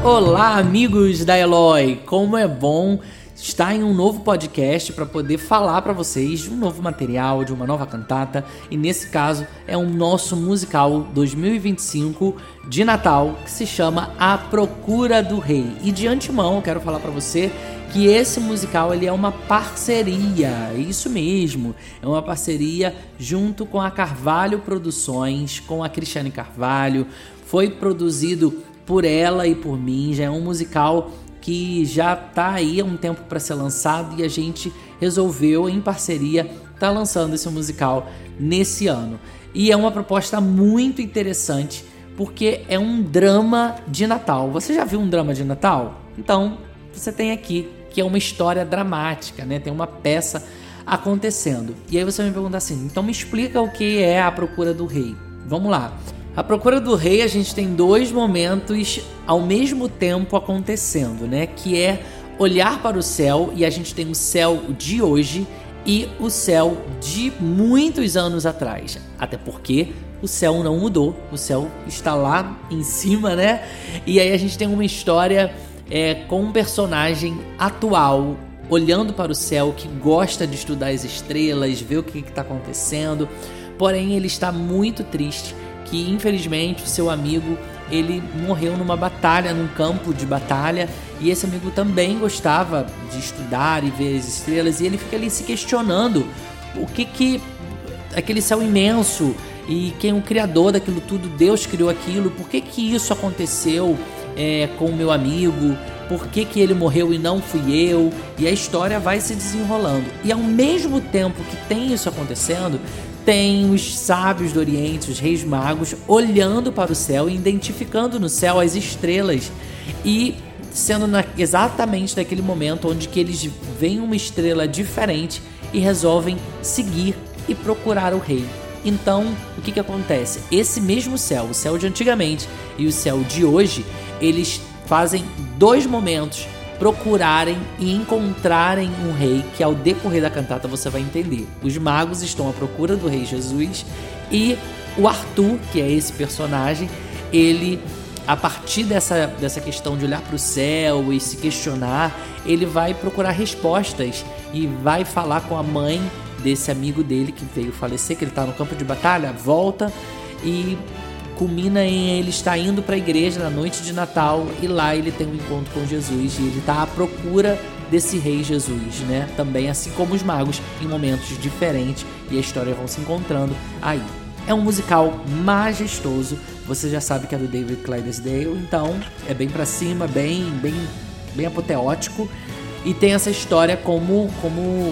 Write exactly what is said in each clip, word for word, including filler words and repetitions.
Olá, amigos da Eloy! Como é bom estar em um novo podcast para poder falar para vocês de um novo material, de uma nova cantata, e nesse caso é um nosso musical dois mil e vinte e cinco de Natal, que se chama A Procura do Rei. E de antemão eu quero falar para você que esse musical ele é uma parceria, isso mesmo, é uma parceria junto com a Carvalho Produções, com a Cristiane Carvalho. Foi produzido por ela e por mim, já é um musical que já tá aí há um tempo para ser lançado e a gente resolveu, em parceria, tá lançando esse musical nesse ano. E é uma proposta muito interessante, porque é um drama de Natal. Você já viu um drama de Natal? Então, você tem aqui, que é uma história dramática, né? Tem uma peça acontecendo. E aí você vai me perguntar assim, então me explica o que é A Procura do Rei. Vamos lá. A Procura do Rei, a gente tem dois momentos ao mesmo tempo acontecendo, né? Que é olhar para o céu, e a gente tem o céu de hoje e o céu de muitos anos atrás. Até porque o céu não mudou, o céu está lá em cima, né? E aí a gente tem uma história é, com um personagem atual, olhando para o céu, que gosta de estudar as estrelas, ver o que está acontecendo. Porém, ele está muito triste, que infelizmente o seu amigo ele morreu numa batalha, num campo de batalha, e esse amigo também gostava de estudar e ver as estrelas, e ele fica ali se questionando o que que aquele céu imenso, e quem é o criador daquilo tudo, Deus criou aquilo, por que que isso aconteceu é, com o meu amigo, por que que ele morreu e não fui eu, e a história vai se desenrolando, e ao mesmo tempo que tem isso acontecendo, tem os sábios do Oriente, os reis magos, olhando para o céu e identificando no céu as estrelas, e sendo na, exatamente naquele momento onde que eles veem uma estrela diferente e resolvem seguir e procurar o rei. Então, o que que acontece? Esse mesmo céu, o céu de antigamente e o céu de hoje, eles fazem dois momentos procurarem e encontrarem um rei, que ao decorrer da cantata você vai entender. Os magos estão à procura do rei Jesus, e o Arthur, que é esse personagem, ele, a partir dessa, dessa questão de olhar para o céu e se questionar, ele vai procurar respostas e vai falar com a mãe desse amigo dele que veio falecer, que ele está no campo de batalha, volta e culmina em ele estar indo para a igreja na noite de Natal, e lá ele tem um encontro com Jesus e ele está à procura desse rei Jesus, né? Também, assim como os magos, em momentos diferentes, e a história vão se encontrando aí. É um musical majestoso, você já sabe que é do David Clydesdale, então é bem para cima, bem, bem, bem apoteótico, e tem essa história como, como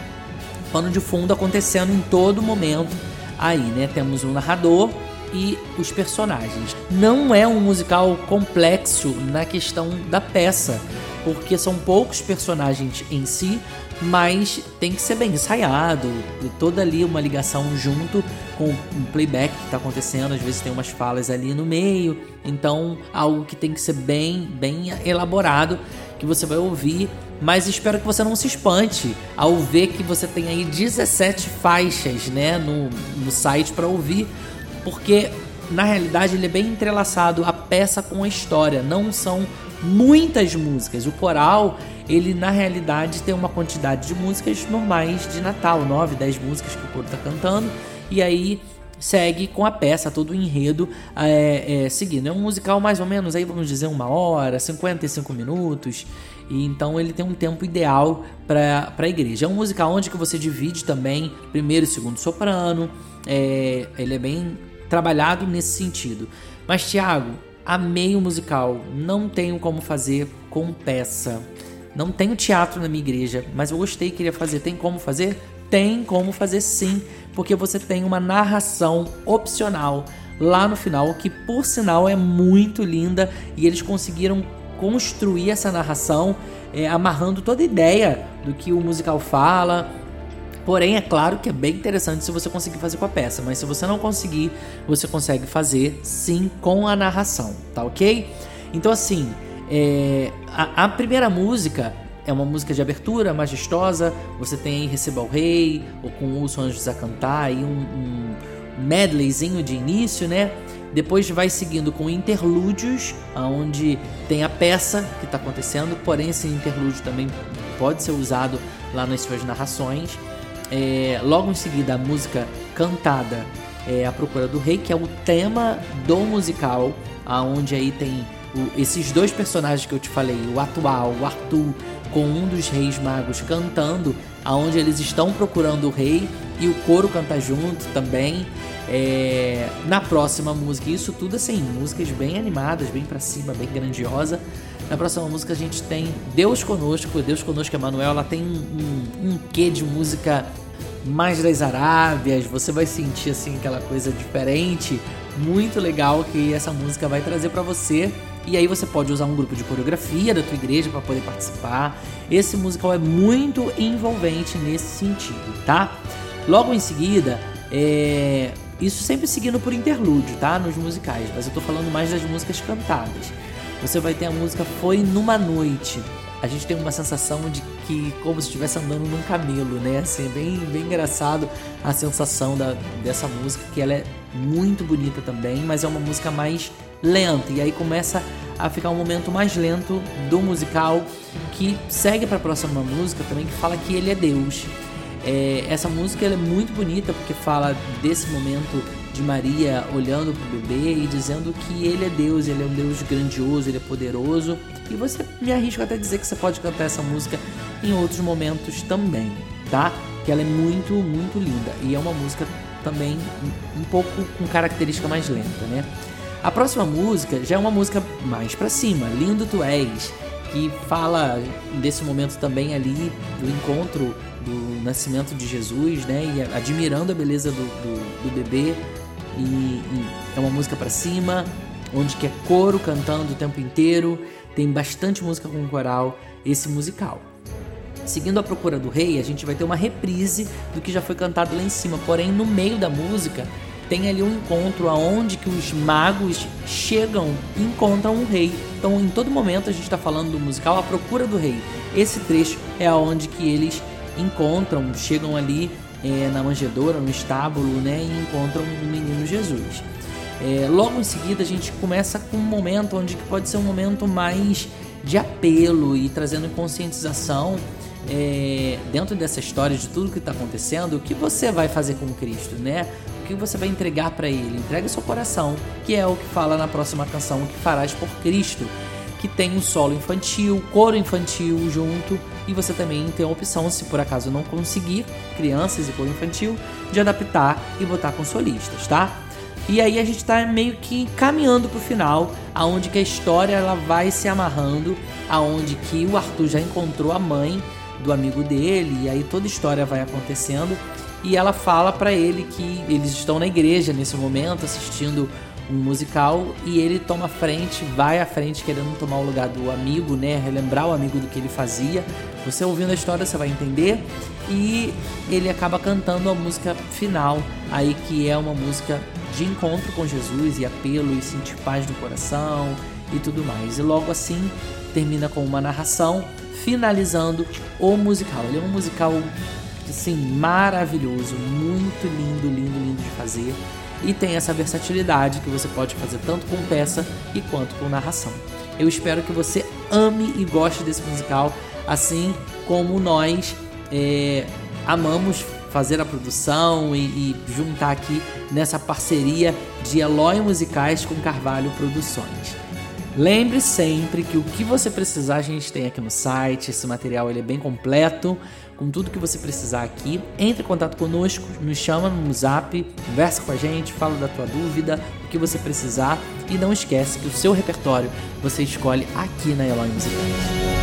pano de fundo acontecendo em todo momento aí, né? Temos um narrador e os personagens. Não é um musical complexo na questão da peça, porque são poucos personagens em si, mas tem que ser bem ensaiado, e toda ali uma ligação junto com um playback que está acontecendo, às vezes tem umas falas ali no meio, então algo que tem que ser bem, bem elaborado, que você vai ouvir, mas espero que você não se espante ao ver que você tem aí dezessete faixas, né, no, no site para ouvir, porque na realidade ele é bem entrelaçado a peça com a história, não são muitas músicas. O coral, ele na realidade tem uma quantidade de músicas normais de Natal, nove, dez músicas que o coro está cantando, e aí segue com a peça, todo o enredo é, é, seguindo. É um musical mais ou menos, aí vamos dizer, uma hora, cinquenta e cinco minutos, e então ele tem um tempo ideal para a igreja. É um musical onde que você divide também primeiro e segundo soprano, é, ele é bem trabalhado nesse sentido. Mas, Thiago, amei o musical, não tenho como fazer com peça, não tenho teatro na minha igreja, mas eu gostei e queria fazer. Tem como fazer? Tem como fazer sim, porque você tem uma narração opcional lá no final, que por sinal é muito linda, e eles conseguiram construir essa narração é, amarrando toda a ideia do que o musical fala. Porém, é claro que é bem interessante se você conseguir fazer com a peça, mas se você não conseguir, você consegue fazer sim com a narração, tá ok? Então, assim, é, a, a primeira música é uma música de abertura majestosa, você tem aí Receba o Rei, ou com Ouço Anjos a Cantar, aí um, um medleyzinho de início, né? Depois vai seguindo com interlúdios, onde tem a peça que está acontecendo, porém esse interlúdio também pode ser usado lá nas suas narrações. É, logo em seguida a música cantada é A Procura do Rei, que é o tema do musical, onde aí tem o, esses dois personagens que eu te falei, o atual, o Arthur, com um dos reis magos cantando, aonde eles estão procurando o rei e o coro canta junto também. É, na próxima música, isso tudo assim, músicas bem animadas, bem pra cima, bem grandiosa. Na próxima música a gente tem Deus Conosco, Deus Conosco, Emanuel. Ela tem um, um, um quê de música mais das Arábias, você vai sentir assim aquela coisa diferente, muito legal que essa música vai trazer pra você. E aí você pode usar um grupo de coreografia da tua igreja para poder participar. Esse musical é muito envolvente nesse sentido, tá? Logo em seguida, é... isso sempre seguindo por interlúdio, tá? Nos musicais, mas eu tô falando mais das músicas cantadas. Você vai ter a música Foi Numa Noite. A gente tem uma sensação de que como se estivesse andando num camelo, né? Assim, é bem, bem engraçado a sensação da, dessa música, que ela é muito bonita também, mas é uma música mais lenta. E aí começa a ficar um momento mais lento do musical, que segue para a próxima música também, que fala que ele é Deus. É, essa música ela é muito bonita porque fala desse momento de Maria olhando para o bebê e dizendo que ele é Deus, ele é um Deus grandioso, ele é poderoso. E você, me arrisco até dizer que você pode cantar essa música em outros momentos também, tá? Que ela é muito, muito linda. E é uma música também um pouco com característica mais lenta, né? A próxima música já é uma música mais pra cima, Lindo Tu És, que fala desse momento também ali do encontro do nascimento de Jesus, né? E admirando a beleza do, do, do bebê. E, e é uma música pra cima, onde que é coro cantando o tempo inteiro. Tem bastante música com coral, esse musical. Seguindo A Procura do Rei, a gente vai ter uma reprise do que já foi cantado lá em cima. Porém, no meio da música, tem ali um encontro aonde que os magos chegam e encontram um rei. Então, em todo momento, a gente está falando do musical A Procura do Rei. Esse trecho é aonde que eles encontram, chegam ali é, na manjedoura, no estábulo, né, e encontram o menino Jesus. É, logo em seguida, a gente começa com um momento onde que pode ser um momento mais de apelo e trazendo conscientização é, dentro dessa história de tudo que está acontecendo. O que você vai fazer com Cristo, né? O que você vai entregar para Ele? Entrega seu coração, que é o que fala na próxima canção, O Que Farás por Cristo, que tem um solo infantil, coro infantil junto, e você também tem a opção, se por acaso não conseguir, crianças e coro infantil, de adaptar e botar com solistas, tá? E aí a gente está meio que caminhando para o final, aonde que a história ela vai se amarrando, aonde que o Arthur já encontrou a mãe do amigo dele, e aí toda a história vai acontecendo, e ela fala para ele que eles estão na igreja nesse momento, assistindo um musical, e ele toma a frente, vai à frente querendo tomar o lugar do amigo, né, relembrar o amigo do que ele fazia. Você ouvindo a história você vai entender, e ele acaba cantando a música final, aí que é uma música de encontro com Jesus e apelo e sentir paz no coração e tudo mais. E logo assim termina com uma narração finalizando o musical. Ele é um musical assim, maravilhoso, muito lindo, lindo, lindo de fazer, e tem essa versatilidade que você pode fazer tanto com peça e quanto com narração. Eu espero que você ame e goste desse musical, assim como nós é, amamos fazer a produção e, e juntar aqui nessa parceria de Eloy Musicais com Carvalho Produções. Lembre sempre que o que você precisar a gente tem aqui no site. Esse material ele é bem completo, com tudo que você precisar aqui. Entre em contato conosco, nos chama no zap, conversa com a gente, fala da tua dúvida, o que você precisar, e não esquece que o seu repertório você escolhe aqui na Eloy Musicais.